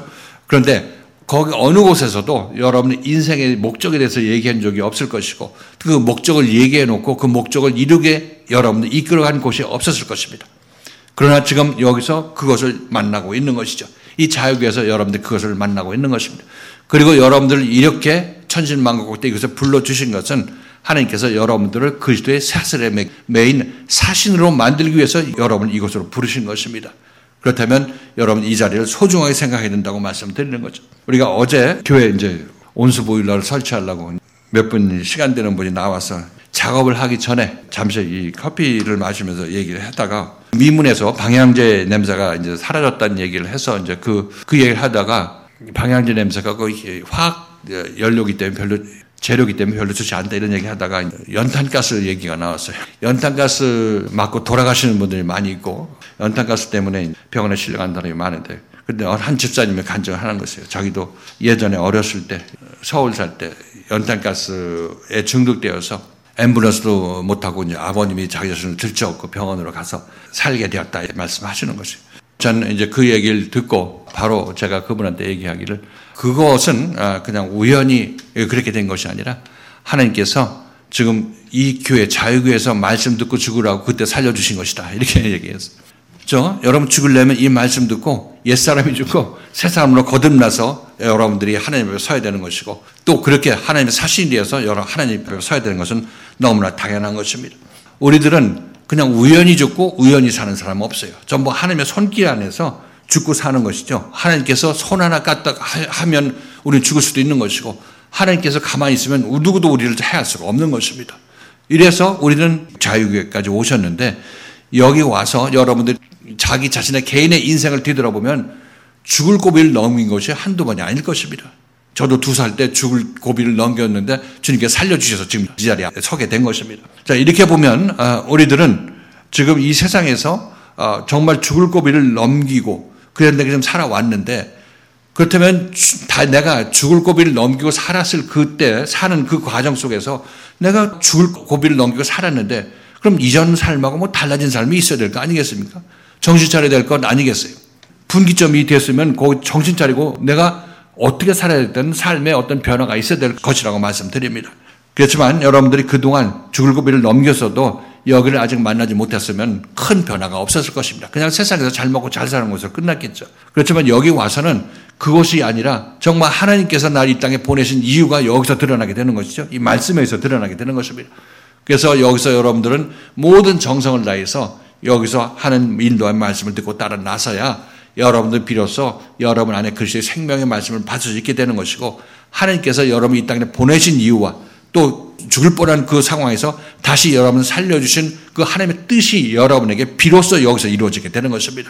그런데 거기 어느 곳에서도 여러분의 인생의 목적에 대해서 얘기한 적이 없을 것이고 그 목적을 얘기해 놓고 그 목적을 이루게 여러분들 이끌어간 곳이 없었을 것입니다. 그러나 지금 여기서 그것을 만나고 있는 것이죠. 이 자유교에서 여러분들 그것을 만나고 있는 것입니다. 그리고 여러분들을 이렇게 천신만고국 때 이것을 불러주신 것은 하나님께서 여러분들을 그리스도의 사슬에 매인 사신으로 만들기 위해서 여러분을 이곳으로 부르신 것입니다. 그렇다면 여러분 이 자리를 소중하게 생각해야 된다고 말씀드리는 거죠. 우리가 어제 교회 이제 온수 보일러를 설치하려고 몇 분 시간 되는 분이 나와서 작업을 하기 전에 잠시 이 커피를 마시면서 얘기를 했다가 미문에서 방향제 냄새가 이제 사라졌다는 얘기를 해서 이제 그, 그 얘기를 하다가 방향제 냄새가 거의 화학 연료기 때문에 별로 재료기 때문에 별로 좋지 않다 이런 얘기 하다가 연탄가스 얘기가 나왔어요. 연탄가스 맞고 돌아가시는 분들이 많이 있고 연탄가스 때문에 병원에 실려간 사람이 많은데 근데 한 집사님이 간증을 하는 것이에요. 자기도 예전에 어렸을 때 서울 살 때 연탄가스에 중독되어서 앰뷸런스도 못하고 이제 아버님이 자기 자신을 들쳐업고 병원으로 가서 살게 되었다 말씀하시는 것이에요. 저는 이제 그 얘기를 듣고 바로 제가 그분한테 얘기하기를 그것은 그냥 우연히 그렇게 된 것이 아니라 하나님께서 지금 이 교회 자유교회에서 말씀 듣고 죽으라고 그때 살려주신 것이다 이렇게 얘기했어요. 그렇죠? 여러분 죽으려면 이 말씀 듣고 옛사람이 죽고 새사람으로 거듭나서 여러분들이 하나님 앞에 서야 되는 것이고 또 그렇게 하나님의 사신이 되어서 여러분 하나님 앞에 서야 되는 것은 너무나 당연한 것입니다. 우리들은 그냥 우연히 죽고 우연히 사는 사람은 없어요. 전부 하나님의 손길 안에서 죽고 사는 것이죠. 하나님께서 손 하나 까딱 하면 우리는 죽을 수도 있는 것이고 하나님께서 가만히 있으면 누구도 우리를 해할 수가 없는 것입니다. 이래서 우리는 자유교회까지 오셨는데 여기 와서 여러분들 자기 자신의 개인의 인생을 뒤돌아보면 죽을 고비를 넘긴 것이 한두 번이 아닐 것입니다. 저도 두 살 때 죽을 고비를 넘겼는데 주님께 살려주셔서 지금 이 자리에 서게 된 것입니다. 자, 이렇게 보면 우리들은 지금 이 세상에서 정말 죽을 고비를 넘기고 그런데 좀 살아왔는데 그렇다면 내가 죽을 고비를 넘기고 살았을 그때 사는 그 과정 속에서 내가 죽을 고비를 넘기고 살았는데 그럼 이전 삶하고 뭐 달라진 삶이 있어야 될 거 아니겠습니까? 정신 차려야 될 건 아니겠어요? 분기점이 됐으면 그 정신 차리고 내가 어떻게 살아야 되는 삶에 어떤 변화가 있어야 될 것이라고 말씀드립니다. 그렇지만 여러분들이 그동안 죽을 고비를 넘겼어도 여기를 아직 만나지 못했으면 큰 변화가 없었을 것입니다. 그냥 세상에서 잘 먹고 잘 사는 것으로 끝났겠죠. 그렇지만 여기 와서는 그것이 아니라 정말 하나님께서 날 이 땅에 보내신 이유가 여기서 드러나게 되는 것이죠. 이 말씀에서 드러나게 되는 것입니다. 그래서 여기서 여러분들은 모든 정성을 다해서 여기서 하는 인도한 말씀을 듣고 따라 나서야 여러분들 비로소 여러분 안에 그리스도의 생명의 말씀을 받을 수 있게 되는 것이고 하나님께서 여러분 이 땅에 보내신 이유와 또 죽을 뻔한 그 상황에서 다시 여러분을 살려주신 그 하나님의 뜻이 여러분에게 비로소 여기서 이루어지게 되는 것입니다.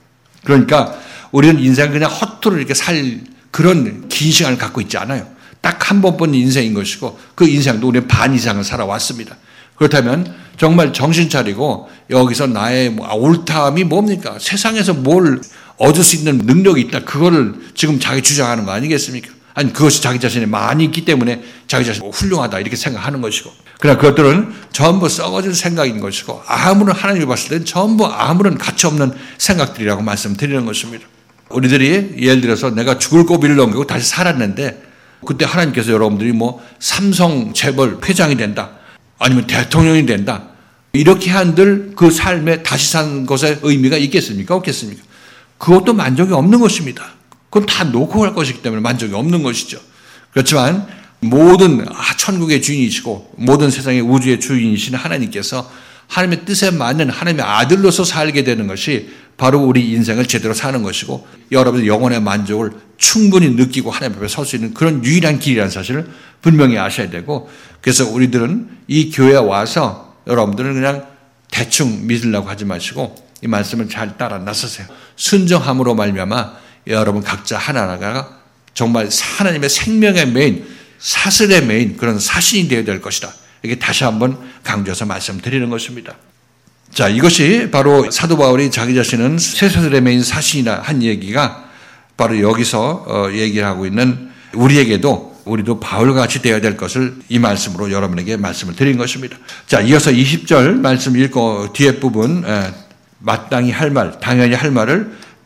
그러니까 우리는 인생을 그냥 허투루 이렇게 살 그런 긴 시간을 갖고 있지 않아요. 딱 한 번뿐인 인생인 것이고 그 인생도 우리는 반 이상을 살아왔습니다. 그렇다면 정말 정신 차리고 여기서 나의 옳다함이 뭡니까? 세상에서 뭘 얻을 수 있는 능력이 있다. 그거를 지금 자기 주장하는 거 아니겠습니까? 아니 그것이 자기 자신이 많이 있기 때문에 자기 자신이 훌륭하다 이렇게 생각하는 것이고 그러나 그것들은 전부 썩어질 생각인 것이고 아무런 하나님이 봤을 때는 전부 아무런 가치 없는 생각들이라고 말씀드리는 것입니다. 우리들이 예를 들어서 내가 죽을 고비를 넘기고 다시 살았는데 그때 하나님께서 여러분들이 뭐 삼성 재벌 회장이 된다 아니면 대통령이 된다 이렇게 한들 그 삶에 다시 산 것에 의미가 있겠습니까? 없겠습니까? 그것도 만족이 없는 것입니다. 그건 다 놓고 갈 것이기 때문에 만족이 없는 것이죠. 그렇지만 모든 천국의 주인이시고 모든 세상의 우주의 주인이신 하나님께서 하나님의 뜻에 맞는 하나님의 아들로서 살게 되는 것이 바로 우리 인생을 제대로 사는 것이고 여러분의 영혼의 만족을 충분히 느끼고 하나님 앞에 설 수 있는 그런 유일한 길이라는 사실을 분명히 아셔야 되고 그래서 우리들은 이 교회에 와서 여러분들은 그냥 대충 믿으려고 하지 마시고 이 말씀을 잘 따라 나서세요. 순종함으로 말미암아 여러분 각자 하나하나가 정말 하나님의 생명의 메인, 사슬의 메인 그런 사신이 되어야 될 것이다. 이게 다시 한번 강조해서 말씀드리는 것입니다. 자, 이것이 바로 사도 바울이 자기 자신은 쇠사슬의 메인 사신이라 한 얘기가 바로 여기서 얘기를 하고 있는 우리에게도 우리도 바울같이 되어야 될 것을 이 말씀으로 여러분에게 말씀을 드린 것입니다. 자, 이어서 이십 절 말씀 읽고 뒤에 부분 마땅히 할 말, 당연히 할 말을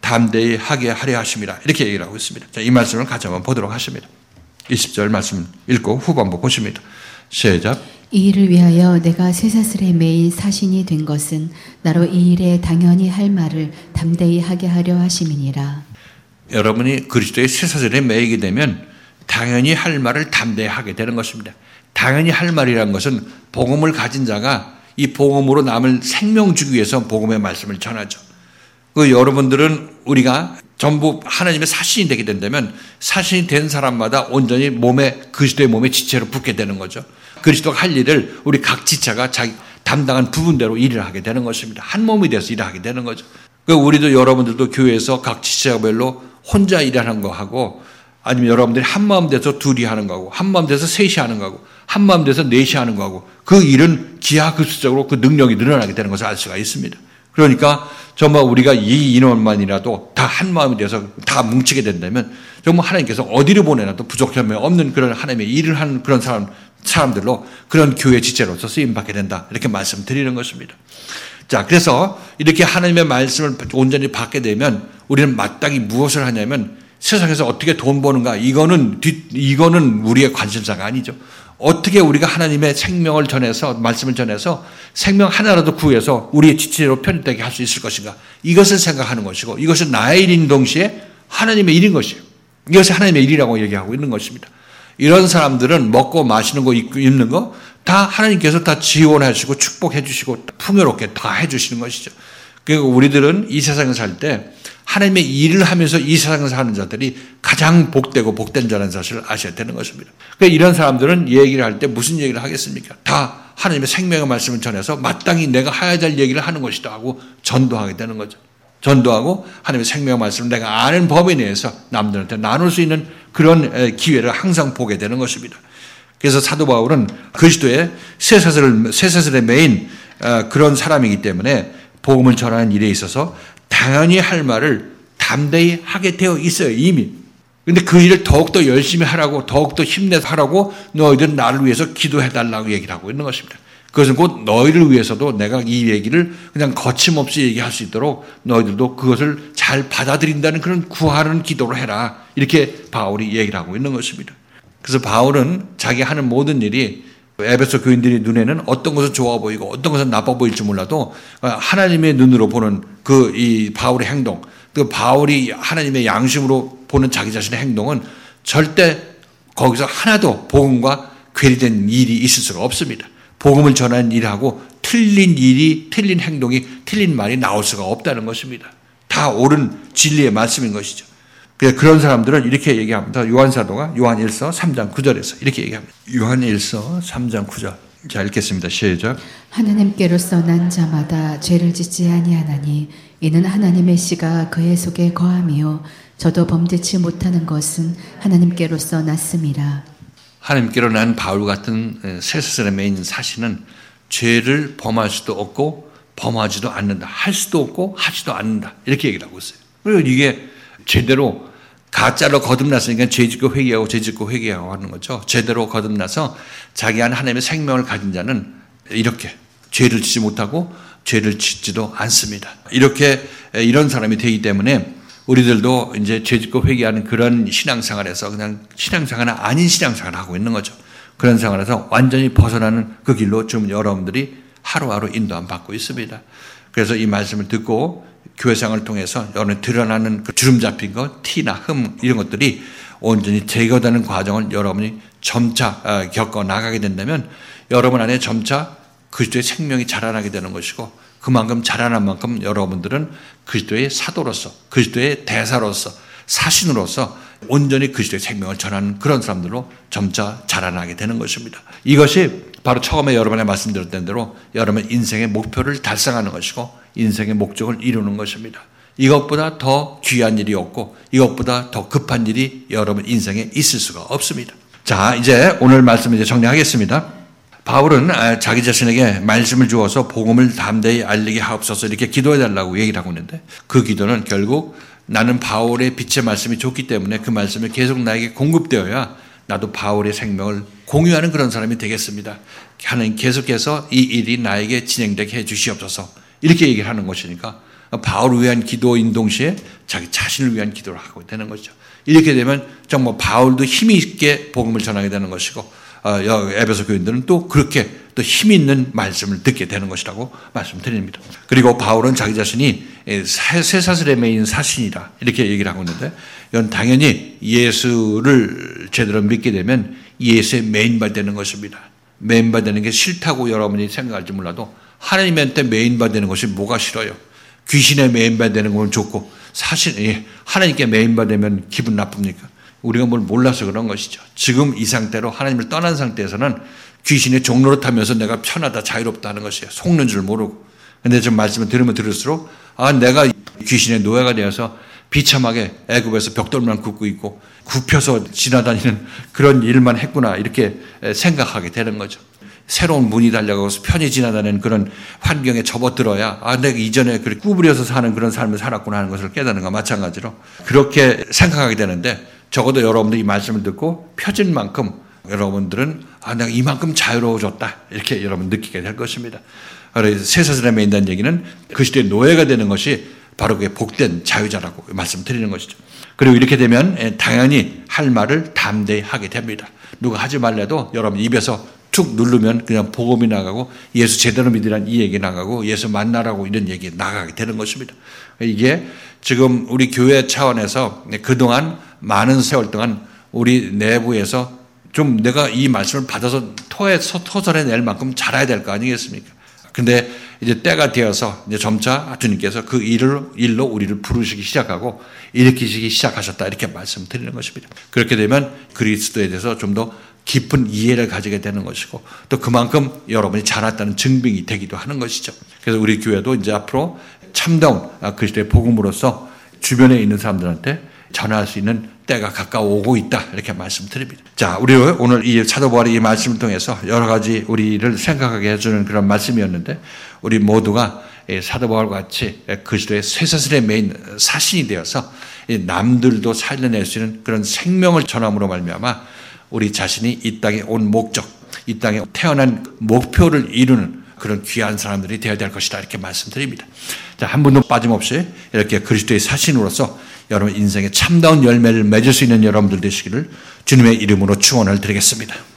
담대히 하게 하려 하심이라. 이렇게 얘기를 하고 있습니다. 자, 이 말씀을 같이 한번 보도록 하십니다. 이십 절 말씀 읽고 후반부 보십니다. 시작. 이 일을 위하여 내가 쇠사슬에 매인 사신이 된 것은 나로 이 일에 당연히 할 말을 담대히 하게 하려 하심이니라. 여러분이 그리스도의 쇠사슬에 매이게 되면 당연히 할 말을 담대히 하게 되는 것입니다. 당연히 할 말이라는 것은 복음을 가진 자가 이 복음으로 남을 생명 주기 위해서 복음의 말씀을 전하죠. 그 여러분들은 우리가 전부 하나님의 사신이 되게 된다면 사신이 된 사람마다 온전히 몸에 그리스도의 몸에 지체로 붙게 되는 거죠. 그리스도가 할 일을 우리 각 지체가 자기 담당한 부분대로 일을 하게 되는 것입니다. 한 몸이 돼서 일을 하게 되는 거죠. 그 우리도 여러분들도 교회에서 각 지체별로 혼자 일하는 거 하고 아니면 여러분들이 한 마음 돼서 둘이 하는 거하고 한 마음 돼서 셋이 하는 거하고 한 마음 돼서 넷이 하는 거하고 그 일은 기하급수적으로 그 능력이 늘어나게 되는 것을 알 수가 있습니다. 그러니까 정말 우리가 이 인원만이라도 다 한 마음이 돼서 다 뭉치게 된다면 정말 하나님께서 어디를 보내놔도 부족함이 없는 그런 하나님의 일을 하는 그런 사람, 사람들로 그런 교회 지체로서 쓰임받게 된다. 이렇게 말씀드리는 것입니다. 자, 그래서 이렇게 하나님의 말씀을 온전히 받게 되면 우리는 마땅히 무엇을 하냐면 세상에서 어떻게 돈 버는가 이거는 뒷, 이거는 우리의 관심사가 아니죠. 어떻게 우리가 하나님의 생명을 전해서 말씀을 전해서 생명 하나라도 구해서 우리의 지체로 편입되게 할 수 있을 것인가 이것을 생각하는 것이고 이것은 나의 일인 동시에 하나님의 일인 것이에요. 이것이 하나님의 일이라고 얘기하고 있는 것입니다. 이런 사람들은 먹고 마시는 거 입는 거 다 하나님께서 다 지원해 주시고 축복해 주시고 풍요롭게 다 해 주시는 것이죠. 그리고 우리들은 이 세상에 살 때 하나님의 일을 하면서 이 세상을 사는 자들이 가장 복되고 복된 자라는 사실을 아셔야 되는 것입니다. 그러니까 이런 사람들은 얘기를 할 때 무슨 얘기를 하겠습니까? 다 하나님의 생명의 말씀을 전해서 마땅히 내가 해야 될 얘기를 하는 것이다 하고 전도하게 되는 거죠. 전도하고 하나님의 생명의 말씀을 내가 아는 범위 내에서 남들한테 나눌 수 있는 그런 기회를 항상 보게 되는 것입니다. 그래서 사도 바울은 그리스도의 쇠사슬을, 쇠사슬에 매인 그런 사람이기 때문에 복음을 전하는 일에 있어서 당연히 할 말을 담대히 하게 되어 있어요, 이미. 근데 그 일을 더욱더 열심히 하라고, 더욱더 힘내서 하라고 너희들은 나를 위해서 기도해달라고 얘기를 하고 있는 것입니다. 그것은 곧 너희를 위해서도 내가 이 얘기를 그냥 거침없이 얘기할 수 있도록 너희들도 그것을 잘 받아들인다는 그런 구하는 기도를 해라. 이렇게 바울이 얘기를 하고 있는 것입니다. 그래서 바울은 자기 하는 모든 일이 에베소 교인들의 눈에는 어떤 것은 좋아 보이고 어떤 것은 나빠 보일지 몰라도 하나님의 눈으로 보는 그 이 바울의 행동, 그 바울이 하나님의 양심으로 보는 자기 자신의 행동은 절대 거기서 하나도 복음과 괴리된 일이 있을 수가 없습니다. 복음을 전하는 일하고 틀린 일이, 틀린 행동이, 틀린 말이 나올 수가 없다는 것입니다. 다 옳은 진리의 말씀인 것이죠. 그런 사람들은 이렇게 얘기합니다. 요한사도가 요한일서 삼 장 구 절에서 이렇게 얘기합니다. 요한일서 삼 장 구 절. 자, 읽겠습니다. 시작. 하나님께로서 난 자마다 죄를 짓지 아니하나니 이는 하나님의 씨가 그의 속에 거함이요 저도 범죄치 못하는 것은 하나님께로서 났음이라. 하나님께로 난 바울 같은 쇠사슬에 매인 사신은 죄를 범할 수도 없고 범하지도 않는다. 할 수도 없고 하지도 않는다. 이렇게 얘기를 하고 있어요. 그리고 이게 제대로 가짜로 거듭났으니까 죄짓고 회개하고 죄짓고 회개하고 하는 거죠. 제대로 거듭나서 자기 안에 하나님의 생명을 가진 자는 이렇게 죄를 짓지 못하고 죄를 짓지도 않습니다. 이렇게 이런 사람이 되기 때문에 우리들도 이제 죄짓고 회개하는 그런 신앙생활에서 그냥 신앙생활은 아닌 신앙생활을 하고 있는 거죠. 그런 생활에서 완전히 벗어나는 그 길로 좀 여러분들이 하루하루 인도함 받고 있습니다. 그래서 이 말씀을 듣고 교회생활을 통해서 여러분이 드러나는 그 주름 잡힌 것, 티나 흠 이런 것들이 온전히 제거되는 과정을 여러분이 점차 겪어 나가게 된다면 여러분 안에 점차 그리스도의 생명이 자라나게 되는 것이고 그만큼 자라난 만큼 여러분들은 그리스도의 사도로서 그리스도의 대사로서 사신으로서 온전히 그리스도의 생명을 전하는 그런 사람들로 점차 자라나게 되는 것입니다. 이것이 바로 처음에 여러분의 말씀드렸던 대로 여러분의 인생의 목표를 달성하는 것이고 인생의 목적을 이루는 것입니다. 이것보다 더 귀한 일이 없고 이것보다 더 급한 일이 여러분 인생에 있을 수가 없습니다. 자, 이제 오늘 말씀 이제 정리하겠습니다. 바울은 자기 자신에게 말씀을 주어서 복음을 담대히 알리게 하옵소서 이렇게 기도해달라고 얘기를 하고 있는데 그 기도는 결국 나는 바울의 빛의 말씀이 좋기 때문에 그 말씀이 계속 나에게 공급되어야 나도 바울의 생명을 공유하는 그런 사람이 되겠습니다. 하나님 계속해서 이 일이 나에게 진행되게 해 주시옵소서 이렇게 얘기를 하는 것이니까 바울을 위한 기도인 동시에 자기 자신을 위한 기도를 하고 되는 것이죠. 이렇게 되면 정말 바울도 힘이 있게 복음을 전하게 되는 것이고 에베소 교인들은 또 그렇게 또 힘 있는 말씀을 듣게 되는 것이라고 말씀드립니다. 그리고 바울은 자기 자신이 쇠사슬에 매인 사신이라 이렇게 얘기를 하고 있는데 이건 당연히 예수를 제대로 믿게 되면 예수의 메인바 되는 것입니다. 메인바 되는 게 싫다고 여러분이 생각할지 몰라도 하나님한테 메인바 되는 것이 뭐가 싫어요? 귀신의 메인바 되는 건 좋고 사실 하나님께 메인바 되면 기분 나쁩니까? 우리가 뭘 몰라서 그런 것이죠. 지금 이 상태로 하나님을 떠난 상태에서는 귀신의 종로를 타면서 내가 편하다 자유롭다 하는 것이에요. 속는 줄 모르고. 근데 좀 말씀을 들으면 들을수록 아 내가 귀신의 노예가 되어서 비참하게 애굽에서 벽돌만 굽고 있고 굽혀서 지나다니는 그런 일만 했구나 이렇게 생각하게 되는 거죠. 새로운 문이 달려가서 편히 지나다니는 그런 환경에 접어들어야 아 내가 이전에 그렇게 구부려서 사는 그런 삶을 살았구나 하는 것을 깨닫는 것과 마찬가지로 그렇게 생각하게 되는데 적어도 여러분들이 이 말씀을 듣고 펴진 만큼 여러분들은 아 내가 이만큼 자유로워졌다 이렇게 여러분 느끼게 될 것입니다. 그래서 쇠사슬에 매인다는 얘기는 그 시대의 노예가 되는 것이 바로 그게 복된 자유자라고 말씀드리는 것이죠. 그리고 이렇게 되면 당연히 할 말을 담대히 하게 됩니다. 누가 하지 말래도 여러분 입에서 툭 누르면 그냥 복음이 나가고 예수 제대로 믿으란 이 얘기 나가고 예수 만나라고 이런 얘기 나가게 되는 것입니다. 이게 지금 우리 교회 차원에서 그동안 많은 세월 동안 우리 내부에서 좀 내가 이 말씀을 받아서 토해서 토설해낼 만큼 잘해야 될 거 아니겠습니까? 근데 이제 때가 되어서 이제 점차 주님께서 그 일을, 일로 우리를 부르시기 시작하고 일으키시기 시작하셨다 이렇게 말씀드리는 것입니다. 그렇게 되면 그리스도에 대해서 좀 더 깊은 이해를 가지게 되는 것이고 또 그만큼 여러분이 자랐다는 증빙이 되기도 하는 것이죠. 그래서 우리 교회도 이제 앞으로 참다운 그리스도의 복음으로서 주변에 있는 사람들한테 전할 수 있는 때가 가까워오고 있다 이렇게 말씀드립니다. 자, 우리 오늘 이 사도 바울의 이 말씀을 통해서 여러 가지 우리를 생각하게 해주는 그런 말씀이었는데 우리 모두가 사도 바울과 같이 그리스도의 쇠사슬에 매인 사신이 되어서 남들도 살려낼 수 있는 그런 생명을 전함으로 말미암아 우리 자신이 이 땅에 온 목적, 이 땅에 태어난 목표를 이루는 그런 귀한 사람들이 되어야 될 것이다 이렇게 말씀드립니다. 자, 한 분도 빠짐없이 이렇게 그리스도의 사신으로서 여러분 인생의 참다운 열매를 맺을 수 있는 여러분들 되시기를 주님의 이름으로 축원을 드리겠습니다.